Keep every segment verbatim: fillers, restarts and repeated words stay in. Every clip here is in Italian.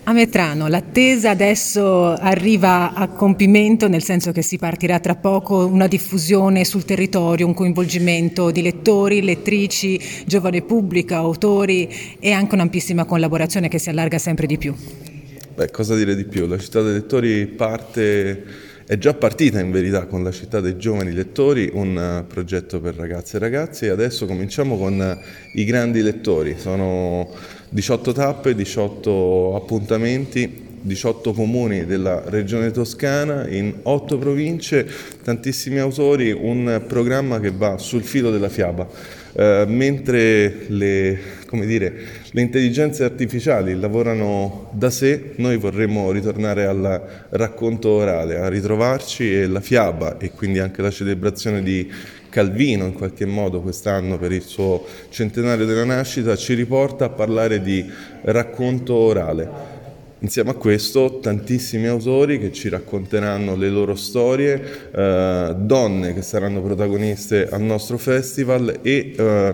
A Metrano, l'attesa adesso arriva a compimento, nel senso che si partirà tra poco una diffusione sul territorio, un coinvolgimento di lettori, lettrici, giovane pubblico, autori e anche un'ampissima collaborazione che si allarga sempre di più. Beh, cosa dire di più? La città dei lettori parte, è già partita in verità con la città dei giovani lettori, un progetto per ragazze e ragazzi, e adesso cominciamo con i grandi lettori. Sono diciotto tappe, diciotto appuntamenti, diciotto comuni della regione toscana, in otto province, tantissimi autori, un programma che va sul filo della fiaba. Uh, mentre le, come dire, le intelligenze artificiali lavorano da sé, noi vorremmo ritornare al racconto orale, a ritrovarci, e la fiaba, e quindi anche la celebrazione di Calvino in qualche modo quest'anno per il suo centenario della nascita, ci riporta a parlare di racconto orale. Insieme a questo tantissimi autori che ci racconteranno le loro storie, eh, donne che saranno protagoniste al nostro festival e eh,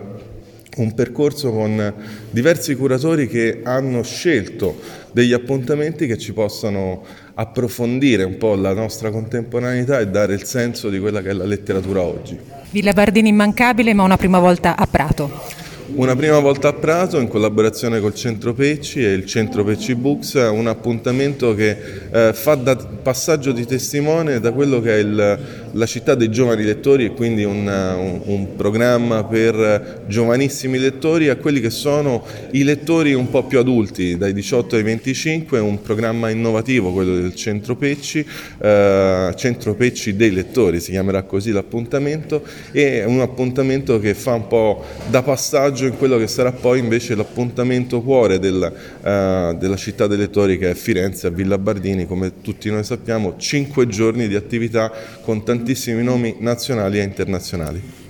un percorso con diversi curatori che hanno scelto degli appuntamenti che ci possano approfondire un po' la nostra contemporaneità e dare il senso di quella che è la letteratura oggi. Villa Bardini immancabile, ma una prima volta a Prato. Una prima volta a Prato in collaborazione col Centro Pecci e il Centro Pecci Books, un appuntamento che eh, fa da passaggio di testimone da quello che è il, la città dei giovani lettori, e quindi un, un, un programma per giovanissimi lettori, a quelli che sono i lettori un po' più adulti, dai diciotto ai venticinque, un programma innovativo, quello del Centro Pecci, eh, Centro Pecci dei lettori, si chiamerà così l'appuntamento, e un appuntamento che fa un po' da passaggio in quello che sarà poi invece l'appuntamento cuore del, uh, della città dei lettori, che è Firenze, a Villa Bardini. Come tutti noi sappiamo, cinque giorni di attività con tantissimi nomi nazionali e internazionali.